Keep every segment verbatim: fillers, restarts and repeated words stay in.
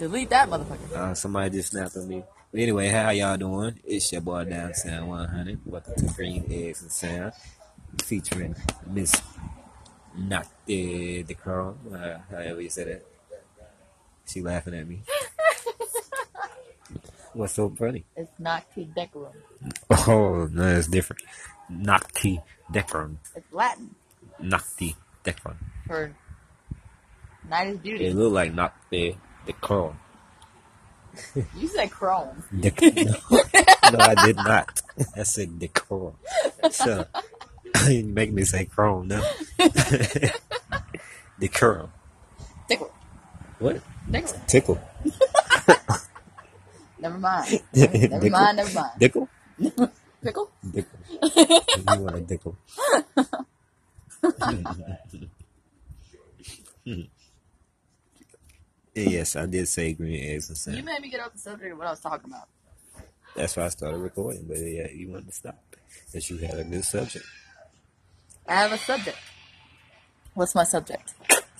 Delete that motherfucker. Uh, somebody just snapped on me. But anyway, how y'all doing? It's your boy Downtown one hundred. Welcome to Green Eggs and Sound, featuring Miss Nocte the Crow. Uh, however you say that. She laughing at me. What's so funny? It's Nocte Decorum. Oh, no, it's different. Nocte Decorum. It's Latin. Nocte Decorum. For night is beauty. It look like Nocte the Crow. You said chrome. Dec- no. no, I did not. I said decor. So, you make me say chrome now. Decor. Tickle. What? Tickle. Tickle. Never mind. Never, never Dickle? mind, never mind. Dickle? Pickle? Dickle. You want a dickle. Yes, I did say green eggs and You sand. made me get off the subject of what I was talking about. That's why I started recording, but yeah, you wanted to stop. Because you had a good subject. I have a subject. What's my subject?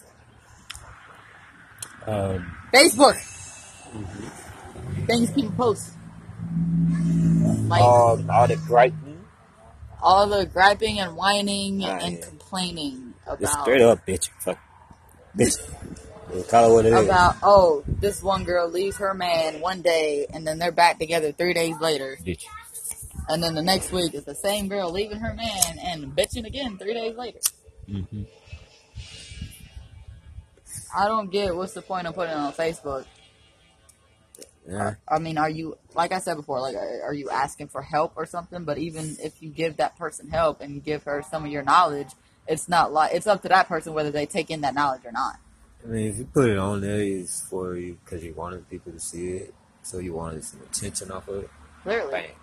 Um, Facebook. Things people post. Like all, all the griping. all the griping and whining Ah, and yeah. complaining Just about straight up, bitch. Fuck. Bitch. Call it what it is. about oh, this one girl leaves her man one day and then they're back together three days later. Bitch. And then the next week it's the same girl leaving her man and bitching again three days later. Mm-hmm. I don't get what's the point of putting it on Facebook. Yeah. I mean, are you, like I said before, like, are are you asking for help or something? But even if you give that person help and you give her some of your knowledge, it's not like, it's up to that person whether they take in that knowledge or not. I mean, if you put it on there, it's for you because you wanted people to see it. So you wanted some attention off of it. Clearly. Bang.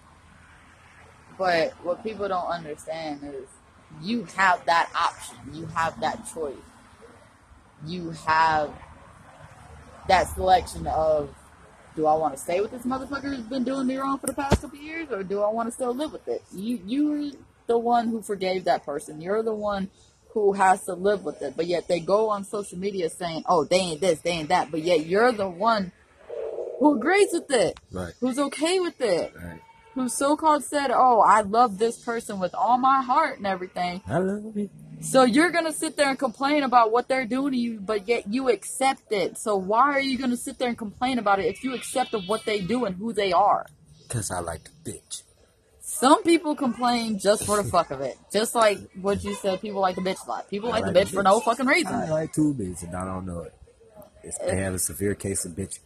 But what people don't understand is you have that option. You have that choice. You have that selection of, do I want to stay with this motherfucker who's been doing me wrong for the past couple of years, or do I want to still live with it? You, you're the one who forgave that person. You're the one who has to live with it. But yet they go on social media saying, oh, they ain't this, they ain't that. But yet you're the one who agrees with it. Right. Who's okay with it. Right. Who so-called said, oh, I love this person with all my heart and everything. I love you. So you're going to sit there and complain about what they're doing to you, but yet you accept it. So why are you going to sit there and complain about it if you accept of what they do and who they are? Because I like the bitch. Some people complain just for the fuck of it. Just like what you said, people like the bitch a lot. People I like, like the bitch the for bitch. no fucking reason. I like two bitches and I don't know it. It's, they have a severe case of bitch.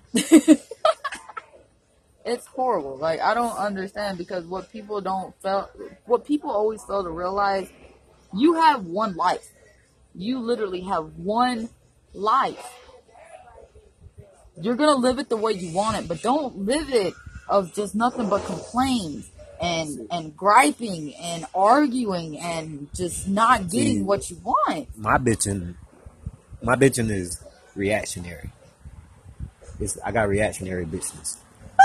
It's horrible. Like, I don't understand because what people don't feel, what people always fail to realize, you have one life. You literally have one life. You're gonna live it the way you want it, but don't live it of just nothing but complaints and and griping and arguing and just not getting See, what you want. My bitching, my bitching is reactionary. It's, I got reactionary bitchness.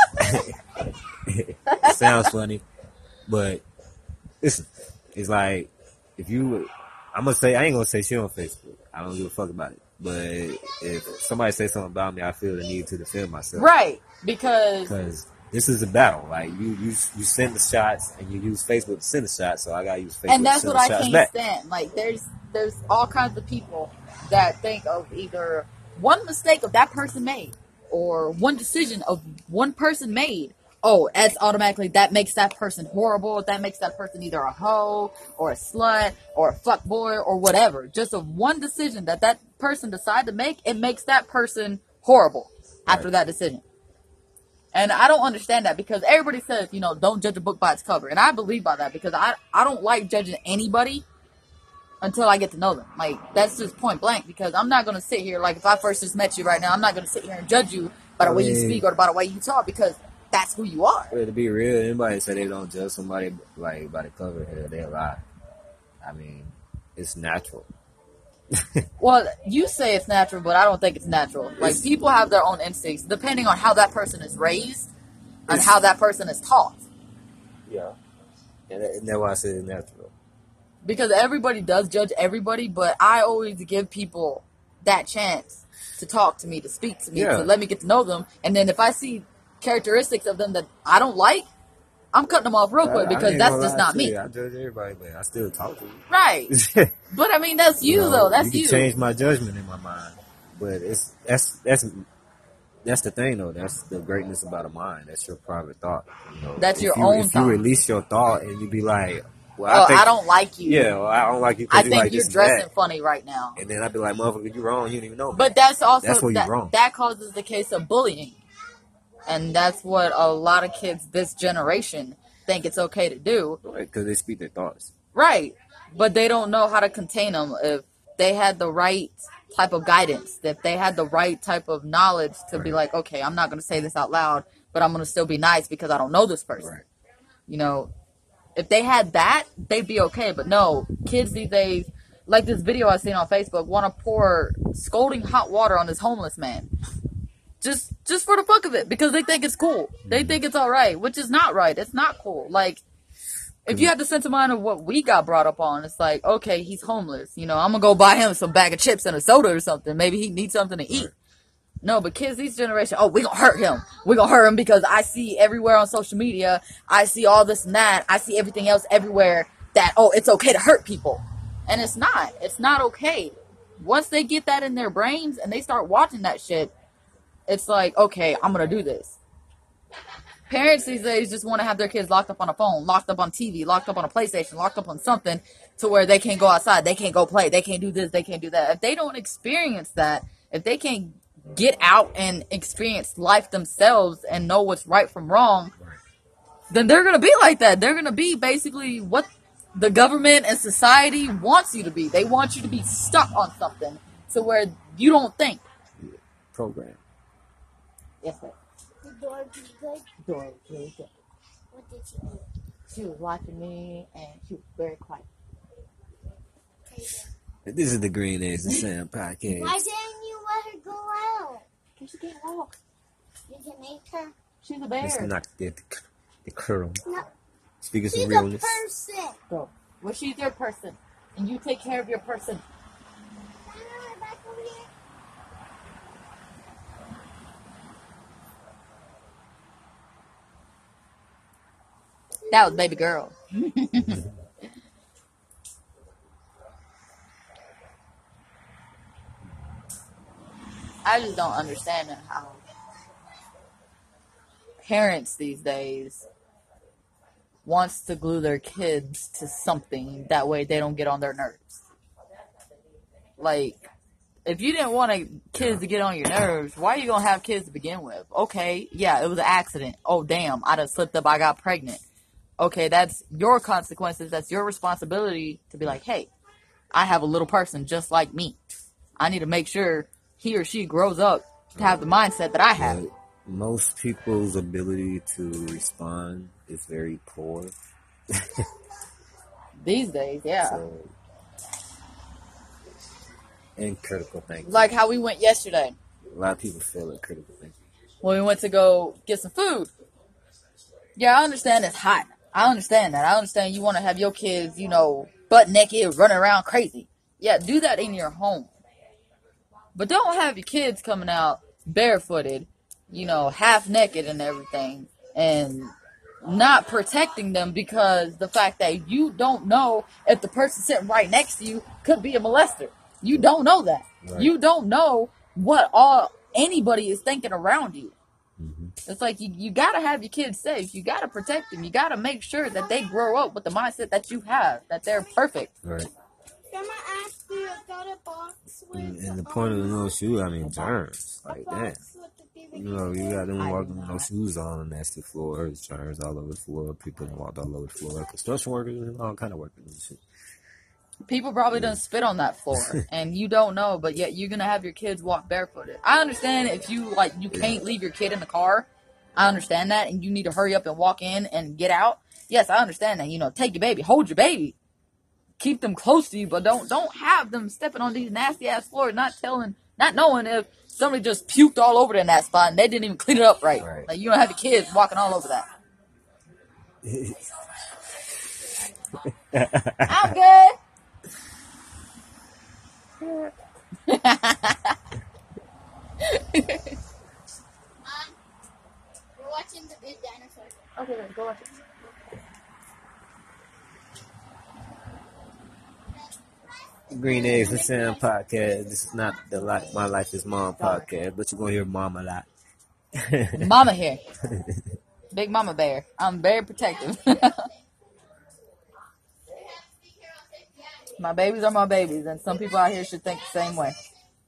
It sounds funny, but listen, it's like if you, I'm gonna say I ain't gonna say shit on Facebook. I don't give a fuck about it. But if somebody says something about me, I feel the need to defend myself. Right, because Because this is a battle. Like you, you, you send the shots, and you use Facebook to send the shots. So I gotta use Facebook and that's to send what the I shots can't back. stand. Like there's there's all kinds of people that think of either one mistake of that person made or one decision of one person made. Oh, that's automatically, that makes that person horrible. That makes that person either a hoe or a slut or a fuckboy or whatever. Just a one decision that that person decided to make, it makes that person horrible after Right. that decision. And I don't understand that because everybody says, you know, don't judge a book by its cover. And I believe by that because I, I don't like judging anybody until I get to know them. Like, that's just point blank because I'm not going to sit here, like if I first just met you right now, I'm not going to sit here and judge you by the I way you mean- speak or by the way you talk because that's who you are. Well, to be real, anybody say they don't judge somebody like by the cover, hell, they lie. I mean, it's natural. Well, you say it's natural, but I don't think it's natural. Like, people have their own instincts depending on how that person is raised and It's- how that person is taught. Yeah, and, that- and that's why I say it's natural. Because everybody does judge everybody, but I always give people that chance to talk to me, to speak to me, Yeah. to let me get to know them. And then if I see characteristics of them that I don't like, I'm cutting them off real quick I- I because ain't that's gonna just lie not to me. you. I judge everybody, but I still talk to you. Right. But I mean, that's you, know, though. That's you. Can you. change my judgment in my mind, but it's that's that's that's the thing, though. That's the greatness about a mind. That's your private thought. You know, That's if your you, own If thought. you release your thought and you be like, "Well, Oh, I think I don't like you. Yeah, well, I don't like you I because you think like you're this and dressing that." funny right now. And then I'd be like, "Motherfucker, you wrong. You didn't even know." But that's also That's where you're that, wrong. that causes the case of bullying. And that's what a lot of kids this generation think it's okay to do. Because they speak their thoughts. Right. But they don't know how to contain them. If they had the right type of guidance, if they had the right type of knowledge to Right. be like, okay, I'm not going to say this out loud, but I'm going to still be nice because I don't know this person. Right. You know, if they had that, they'd be okay. But no, kids these days, like this video I seen on Facebook, want to pour scolding hot water on this homeless man. Just just for the fuck of it, because they think it's cool. They think it's all right, which is not right. It's not cool. Like, if you have the sense of mind of what we got brought up on, it's like, okay, he's homeless. You know, I'm going to go buy him some bag of chips and a soda or something. Maybe he needs something to eat. Right. No, but kids, these generation, oh, we gonna hurt him. We gonna hurt him because I see everywhere on social media, I see all this and that, I see everything else everywhere that, oh, it's okay to hurt people. And it's not. It's not okay. Once they get that in their brains and they start watching that shit, it's like, okay, I'm gonna do this. Parents these days just want to have their kids locked up on a phone, locked up on T V, locked up on a PlayStation, locked up on something to where they can't go outside, they can't go play, they can't do this, they can't do that. If they don't experience that, if they can't get out and experience life themselves and know what's right from wrong, Right. then they're going to be like that. They're going to be basically what the government and society wants you to be. They want you to be stuck on something to where you don't think. Program. Yes, sir. The door be good. Door was really good. What did she do? She was watching me and she was very quiet. Okay, then. This is the Green Eggs and Sam podcast. Why didn't you let her go out? Because she can't walk. You can make her. She's a bear. Let's not get the, the curl. No, Speaking she's some a realness. person. Bro, well, she's your person. And you take care of your person. Mama, back over here. That was baby girl. I just don't understand how parents these days wants to glue their kids to something that way they don't get on their nerves. Like, if you didn't want a, kids to get on your nerves, why are you gonna have kids to begin with? Okay, yeah, it was an accident. Oh damn, I done slipped up, I got pregnant. Okay, that's your consequences, that's your responsibility to be like, hey, I have a little person just like me. I need to make sure he or she grows up to have the mindset that I have. But most people's ability to respond is very poor. These days, yeah. So, and critical thinking. Like how we went yesterday. A lot of people feel at critical thinking. When we went to go get some food. Yeah, I understand it's hot. I understand that. I understand you want to have your kids, you know, butt naked, running around crazy. Yeah, do that in your home. But don't have your kids coming out barefooted, you know, half naked and everything, and not protecting them because the fact that you don't know if the person sitting right next to you could be a molester. You don't know that. Right. You don't know what all anybody is thinking around you. Mm-hmm. It's like you, you got to have your kids safe. You got to protect them. You got to make sure that they grow up with the mindset that you have, that they're perfect. Right. Grandma asked you, I got a box with And, and the point of the no shoe, I mean, germs. a Like that. box with the D V D. You know, you got them walking with no shoes on, and that's the floor. There's germs all over the floor. People that walked all over the floor. Construction workers and all kind of workers and shit. People probably done spit on that floor, and you don't know, but yet you're gonna have your kids walk barefooted. I understand if you like you can't leave your kid in the car. I understand that, and you need to hurry up and walk in and get out. Yes, I understand that. You know, take your baby, hold your baby, keep them close to you, but don't don't have them stepping on these nasty ass floors, not telling, not knowing if somebody just puked all over in that spot and they didn't even clean it up right. Right. Like you don't have your kids walking all over that. I'm good. Mom, we're watching the big dinosaur. Okay, then go watch it. Green Eggs and Sam podcast. This is not the life, My Life is Mom podcast, but you're gonna hear Mom a lot. Mama here. Big Mama Bear. I'm very protective. My babies are my babies, and some people out here should think the same way.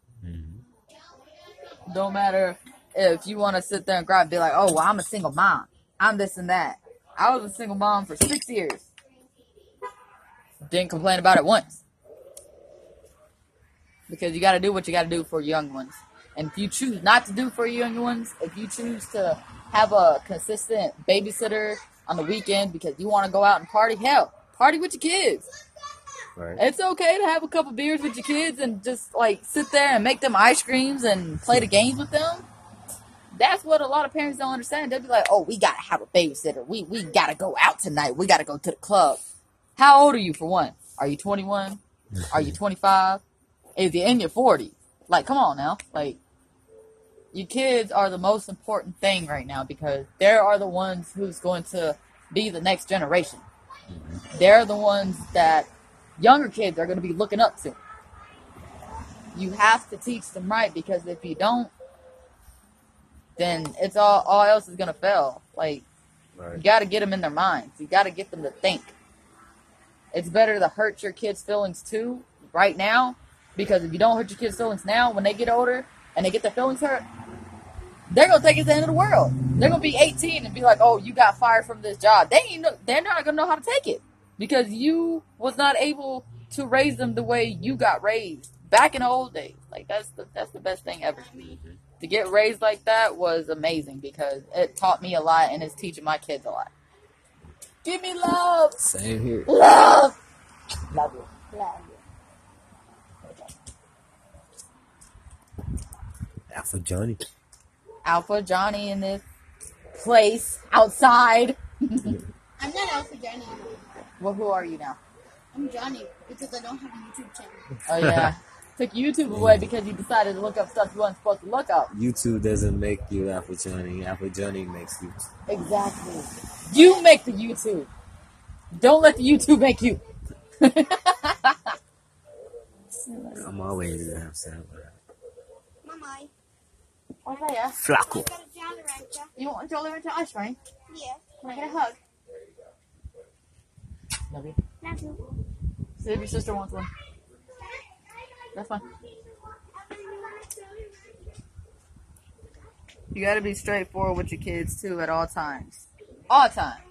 Mm-hmm. Don't matter if you want to sit there and cry and be like, oh, well, I'm a single mom. I'm this and that. I was a single mom for six years. Didn't complain about it once. Because you got to do what you got to do for young ones. And if you choose not to do for young ones, if you choose to have a consistent babysitter on the weekend because you want to go out and party, hell, party with your kids. Right. It's okay to have a couple beers with your kids and just like sit there and make them ice creams and play the games with them. That's what a lot of parents don't understand. They'll be like, oh, we got to have a babysitter. We we got to go out tonight. We got to go to the club. How old are you for one? Are you twenty-one? Are you twenty-five? Is you in your forties? Like, come on now. Like, your kids are the most important thing right now because they are the ones who's going to be the next generation. They're the ones that younger kids are going to be looking up to. You have to teach them right because if you don't, then it's all, all else is going to fail. Like, right. You got to get them in their minds. You got to get them to think. It's better to hurt your kids' feelings too right now because if you don't hurt your kids' feelings now, when they get older and they get their feelings hurt, they're going to think it's the end of the world. They're going to be eighteen and be like, oh, you got fired from this job. They ain't know, they're not going to know how to take it because you was not able to raise them the way you got raised back in the old days. Like, that's the, that's the best thing ever. To get raised like that was amazing because it taught me a lot and it's teaching my kids a lot. Give me love. Same here. Love. Love you. Love you. Alpha Johnny. Alpha Johnny in this place outside. I'm not Alpha Johnny. Well, who are you now? I'm Johnny because I don't have a YouTube channel. Oh, yeah. Took YouTube away because you decided to look up stuff you weren't supposed to look up. YouTube doesn't make you Alpha Johnny. Alpha Johnny makes you. Exactly. You make the YouTube. Don't let the YouTube make you. I'm always gonna have sound. Mama, Okay, yeah. Flaco. I got a Jolly Rancher. You want Jolly Rancher ice cream? Yeah. Can I get a hug? Love you. Love you. See if your sister wants one. That's fine. You gotta be straightforward with your kids too at all times. All times.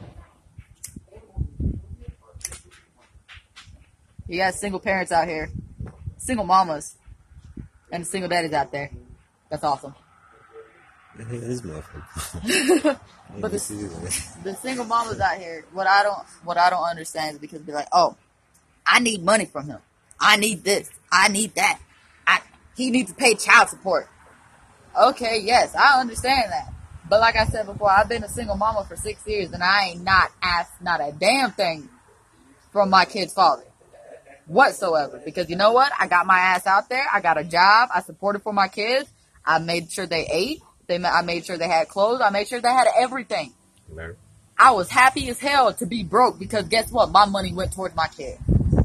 You got single parents out here, single mamas, and single daddies out there. That's awesome. This motherfucker. But the, the single mamas out here, what I don't, what I don't understand is because they're like, oh, I need money from him. I need this. I need that. I he needs to pay child support. Okay, yes, I understand that. But like I said before, I've been a single mama for six years, and I ain't not asked not a damn thing from my kid's father. Whatsoever. Because you know what? I got my ass out there. I got a job. I supported for my kids. I made sure they ate. They, I made sure they had clothes. I made sure they had everything. Right. I was happy as hell to be broke because guess what? My money went towards my kid.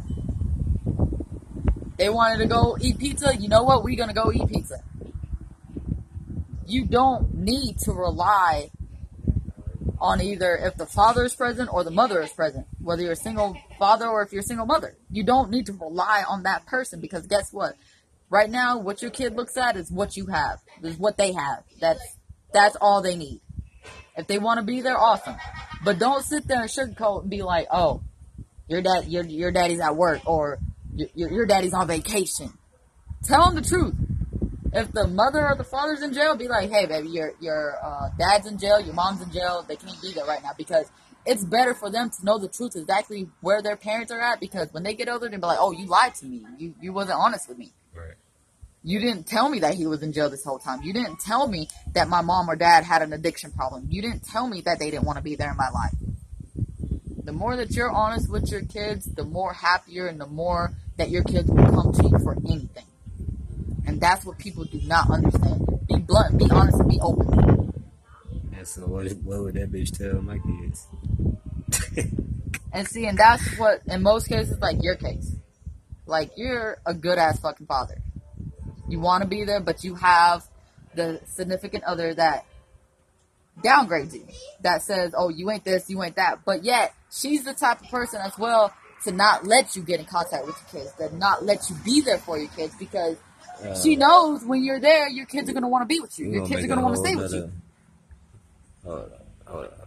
They wanted to go eat pizza. You know what? We're going to go eat pizza. You don't need to rely on either if the father is present or the mother is present. Whether you're a single father or if you're a single mother. You don't need to rely on that person because guess what? Right now, what your kid looks at is what you have. Is what they have. That's that's all they need. If they want to be there, awesome. But don't sit there and sugarcoat and be like, oh, your dad, your your daddy's at work or your, your daddy's on vacation. Tell them the truth. If the mother or the father's in jail, be like, hey, baby, your your uh, dad's in jail, your mom's in jail. They can't be there right now because it's better for them to know the truth exactly where their parents are at because when they get older, they'll be like, oh, you lied to me. You, you wasn't honest with me. Right. You didn't tell me that he was in jail this whole time. You didn't tell me that my mom or dad had an addiction problem. You didn't tell me that they didn't want to be there in my life. The more that you're honest with your kids, the more happier and the more that your kids will come to you for anything. And that's what people do not understand. Be blunt, be honest, and be open. And so what, what would that bitch tell my kids? And see, and that's what, in most cases, like your case. Like, you're a good-ass fucking father. You want to be there, but you have the significant other that downgrades you. That says, oh, you ain't this, you ain't that. But yet, she's the type of person as well to not let you get in contact with your kids. To not let you be there for your kids. Because uh, she knows when you're there, your kids are going to want to be with you. Your kids are going to want to stay with you. Hold on, hold on.